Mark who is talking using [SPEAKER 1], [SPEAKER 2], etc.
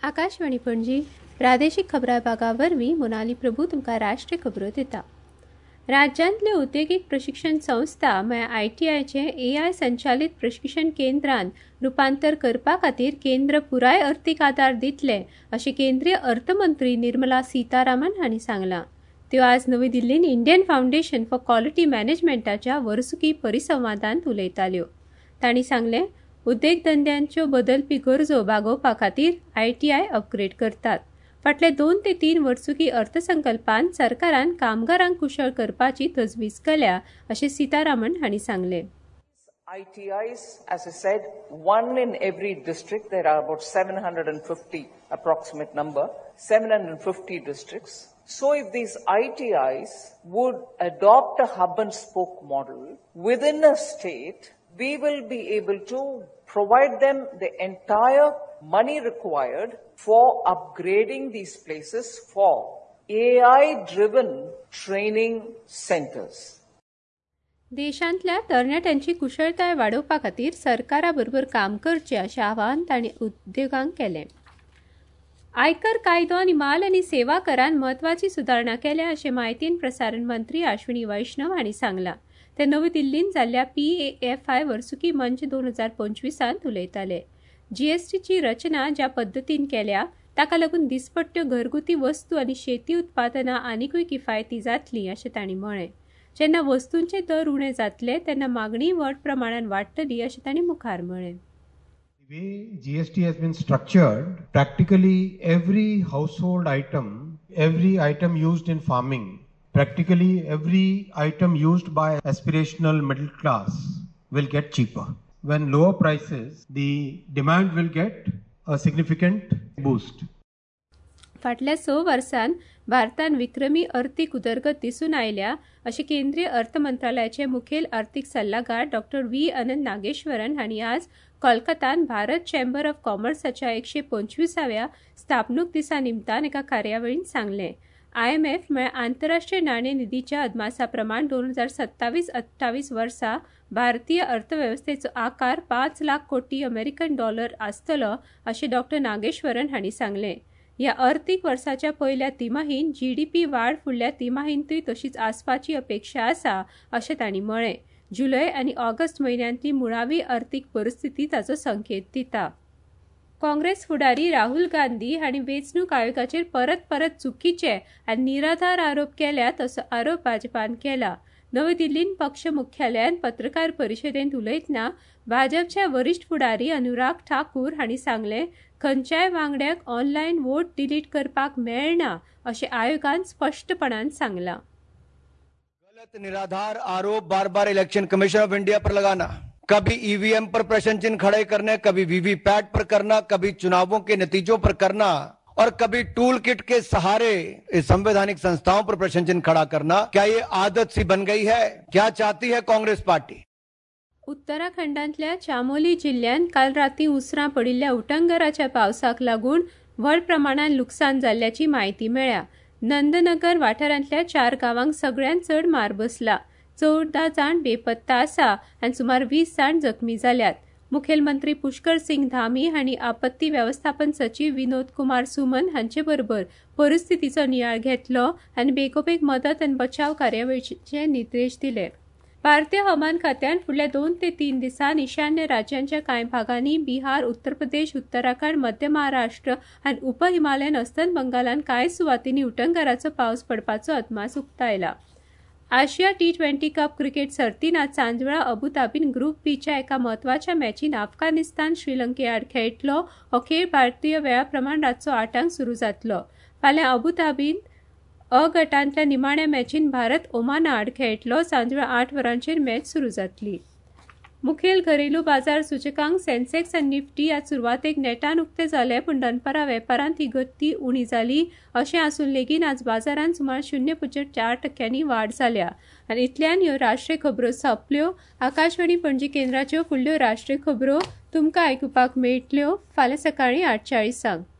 [SPEAKER 1] आकाशवाणी पणजी प्रादेशीक खबरां विभागावरवीं मोनाली प्रभू तुमकां राष्ट्रीय खबरो दिता। राज्यांतले उद्देगीक प्रशिक्षण संस्था म्हळ्यार ITIचे AI संचालित प्रशिक्षण केंद्रांत रुपांतर करपा खातीर केंद्र पुराय अर्थीक आदार दितले अशें केंद्रीय अर्थमंत्री निर्मला सीतारामन हांणी सांगलां। त्यो आज नवी दिल्लींत इंडियन फाउंडेशन फॉर क्वालिटी मॅनेजमेंटाच्या वर्सुकी परिसंवादांत उलयताल्यो। तांणी सांगलें, उद्देग धंद्यांच्यो बदलपी गरजो भागोवपा खातीर ITI अपग्रेड करतात। फाटले 2 ते 3 वर्सुकी अर्थसंकल्पांत सरकारान कामगारांक कुशळ करपाची तजवीज केल्या अशें सीतारामन हांणी सांगलें।
[SPEAKER 2] ITIs, as I said, one in every district. There are about 750 approximate number, 750 districts. So if these ITIs would adopt a hub and spoke model within a state, we will be able to provide them the entire money required for upgrading these places for AI-driven training centers.
[SPEAKER 1] देशांतल्या तरणाट्यांची कुशळटाय वाडोवपा खातीर सरकारा बरोबर काम करचें अशें आवाहन तांणी उद्देगांक केलें। आयकर कायदो आनी माल आनी सेवा करांत म्हत्वाची सुदारणा केल्या अशें म्हायती आनी प्रसारण मंत्री अश्विनी वैष्णव हांणी सांगलां। ते नवी दिल्लींत जाल्ल्या PAFI वर्सुकी मंच 2025 उलयताले। GSTची रचना ज्या पद्दतीन केल्या ताका लागून दिसपट्ट्यो घरगुती वस्तू आनी शेती उत्पादनां आनीकूय किफायती जातलीं अशें तांणी म्हळें। जेन्ना वस्तूंचे दर उणे जातले तेन्ना मागणी व्हड प्रमाणान वाडटली अशें तांणी मुखार म्हळें।
[SPEAKER 3] The way GST has been structured, practically every household item, every item used in farming, practically every item used by aspirational middle class will get cheaper. When lower prices, the demand will get a significant boost.
[SPEAKER 1] फाटल्या 6 वर्सांत भारतान विक्रमी अर्थीक उदरगत दिसून आयल्या अशें केंद्रीय अर्थ मंत्रालयाचे मुखेल अर्थीक सल्लागार डॉ. V. अनंत नागेश्वरन हांणी आज कोलकातांत भारत चेंबर ऑफ कॉमर्साच्या 125व्या स्थापणूक दिसा निमतान एका कार्यावळींत सांगलें। IMF म्हळ्यार आंतरराष्ट्रीय नाणे निधीच्या अदमासा प्रमाण 2027-28 वर्सा भारतीय अर्थवेवस्थेचो आकार 5 लाख कोटी अमेरिकन डॉलर आसतलो अशें डॉ. नागेश्वरन हांणी सांगलें। ह्या अर्थीक वर्साच्या पयल्या तिमाहीन GDP वाड फुडल्या तिमाहींतूय तशीच आसपाची अपेक्षा आसा अशें तांणी म्हळें। जुलय आनी ऑगस्ट म्हयन्यांतली मुळावी अर्थीक परिस्थिती ताचो संकेत दिता। काँग्रेस फुडारी राहुल गांधी हांणी वेंचणूक आयोगाचेर परत चुकीचे आनी निराधार आरोप केल्यात असो आरोप भाजपान केला। नवी दिल्लींत पक्ष मुख्यालयान पत्रकार परिशदेंत उलयतना भाजपचे वरिष्ठ फुडारी अनुराग ठाकूर हांणी सांगलें, खंयच्याय वांगड्याक ऑनलायन वोट डिलीट करपाक मेळना अशें आयोगान स्पष्टपणान सांगलां।
[SPEAKER 4] गलत निराधार आरोप बार-बार इलेक्शन कमीशन ऑफ इंडिया पर लगाना, कभी EVM पर प्रश्न चिन्ह खड़े करने, कभी VVPAT पर करना, कभी चुनावों के नतीजों पर करना और कभी टूल किट के सहारे संवैधानिक संस्थाओं पर प्रश्न चिन्ह खड़ा करना, क्या ये आदत सी बन गई है? क्या चाहती है कांग्रेस पार्टी?
[SPEAKER 1] उत्तराखंडांतल्या चामोली जिल्ह्यांत काल राती उसरां पडिल्ल्या उटंगराच्या पावसाक लागून व्हड प्रमाणात लुकसाण जाल्ल्याची म्हायती मेळ्ळ्या। नंदनगर वाठारांतल्या 4 गांवांक सगळ्यांत चड मार बसला। 14 जाण बेपत्ता आसा आनी सुमार 20 जाण जखमी जाल्यात। मुखेलमंत्री पुष्कर सिंग धामी हांणी आपत्ती वेवस्थापन सचिव विनोद कुमार सुमन हांचे बरोबर परिस्थितीचो नियाळ घेतलो आनी बेगोबेग मदत आनी बचाव कार्यावळीचे निर्देश दिले। भारतीय हवामान खात्यान फुडल्या 2 ते 3 दिसांत ईशान्य राज्यांच्या कांय भागांनी बिहार, उत्तर प्रदेश, उत्तराखंड, मध्य महाराष्ट्र आनी उप हिमालयन अस्तंत बंगालान कांय सुवातींनी उटंगराचो पावस पडपाचो अदमास उक्तायला। आशिया T20 कप क्रिकेट सर्तीन आज सांजवेळा अबुधाबीन ग्रुप बीच्या एका म्हत्वाच्या मॅचीन अफगाणिस्तान श्रीलंके आड खेळटलो। हो खेळ भारतीय वेळा प्रमाण रातचो 8 सुरू जातलो। फाल्यां अबुधाबीन अ गटांतल्या निमाण्या मॅचीन भारत ओमाना आड खेळटलो। सांजवेळा 8 वरांचेर मॅच सुरू जातली। मुखेल घरेलू बाजार सूचकांक सेन्सेक्स आनी निफ्टी आज सुरवातेक नेटान उक्ते जाले, पूण दनपारा वेपारांत ही गती उणी जाली। अशें आसून लेगीत आज बाजारांत सुमार 0.4% वाड जाल्या। आनी इतल्यान ह्यो राष्ट्रीय खबरो सोंपल्यो। आकाशवाणी पणजी केंद्राच्यो फुडल्यो राष्ट्रीय खबरो तुमकां आयकुपाक मेळटल्यो फाल्यां सकाळीं 8:40 सांग।